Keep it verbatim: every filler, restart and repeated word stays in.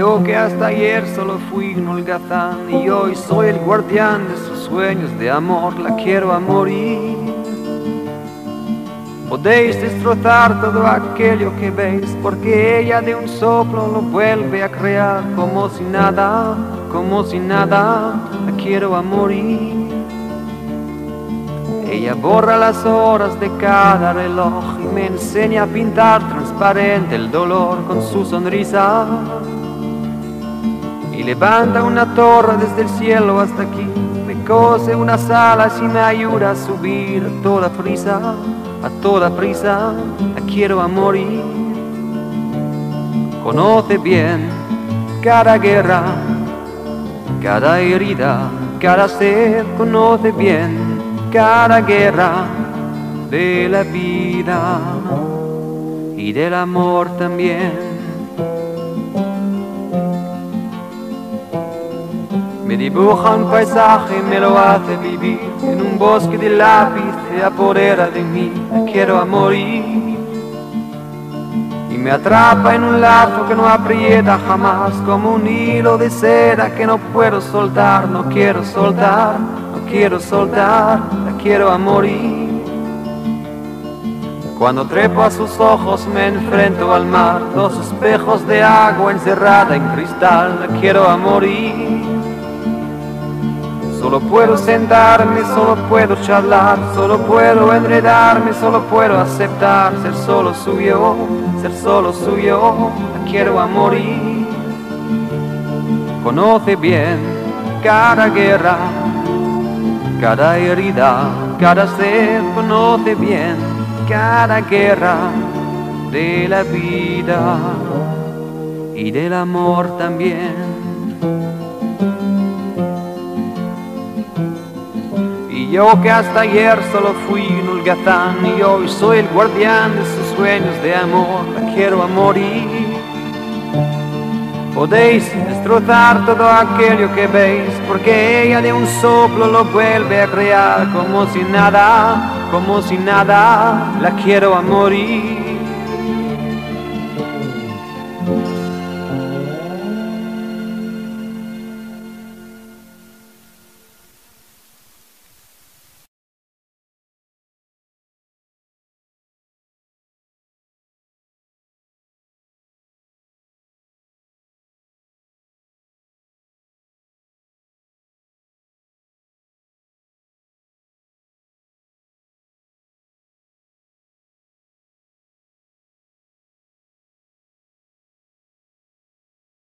yo que hasta ayer solo fui un holgazán y hoy soy el guardián de sus sueños de amor, la quiero a morir. Podéis destrozar todo aquello que veis, porque ella de un soplo lo vuelve a crear, como si nada, como si nada, la quiero a morir. Ella borra las horas de cada reloj y me enseña a pintar transparente el dolor con su sonrisa. Y levanta una torre desde el cielo hasta aquí, me cose unas alas y me ayuda a subir a toda prisa, a toda prisa, la quiero a morir. Conoce bien cada guerra, cada herida, cada sed, conoce bien cada guerra de la vida y del amor también. Me dibuja un paisaje, me lo hace vivir, en un bosque de lápiz se apodera de mí, la quiero a morir. Y me atrapa en un lazo que no aprieta jamás, como un hilo de seda que no puedo soltar, no quiero soltar, no quiero soltar, la quiero a morir. Cuando trepo a sus ojos me enfrento al mar, dos espejos de agua encerrada en cristal, la quiero a morir. Solo puedo sentarme, solo puedo charlar, solo puedo enredarme, solo puedo aceptar ser solo suyo, ser solo suyo, la quiero a morir. Conoce bien cada guerra, cada herida, cada sed, conoce bien cada guerra de la vida y del amor también. Y yo que hasta ayer solo fui un holgazán y hoy soy el guardián de sus sueños de amor, la quiero a morir. Podéis destrozar todo aquello que veis, porque ella de un soplo lo vuelve a crear, como si nada, como si nada, la quiero a morir.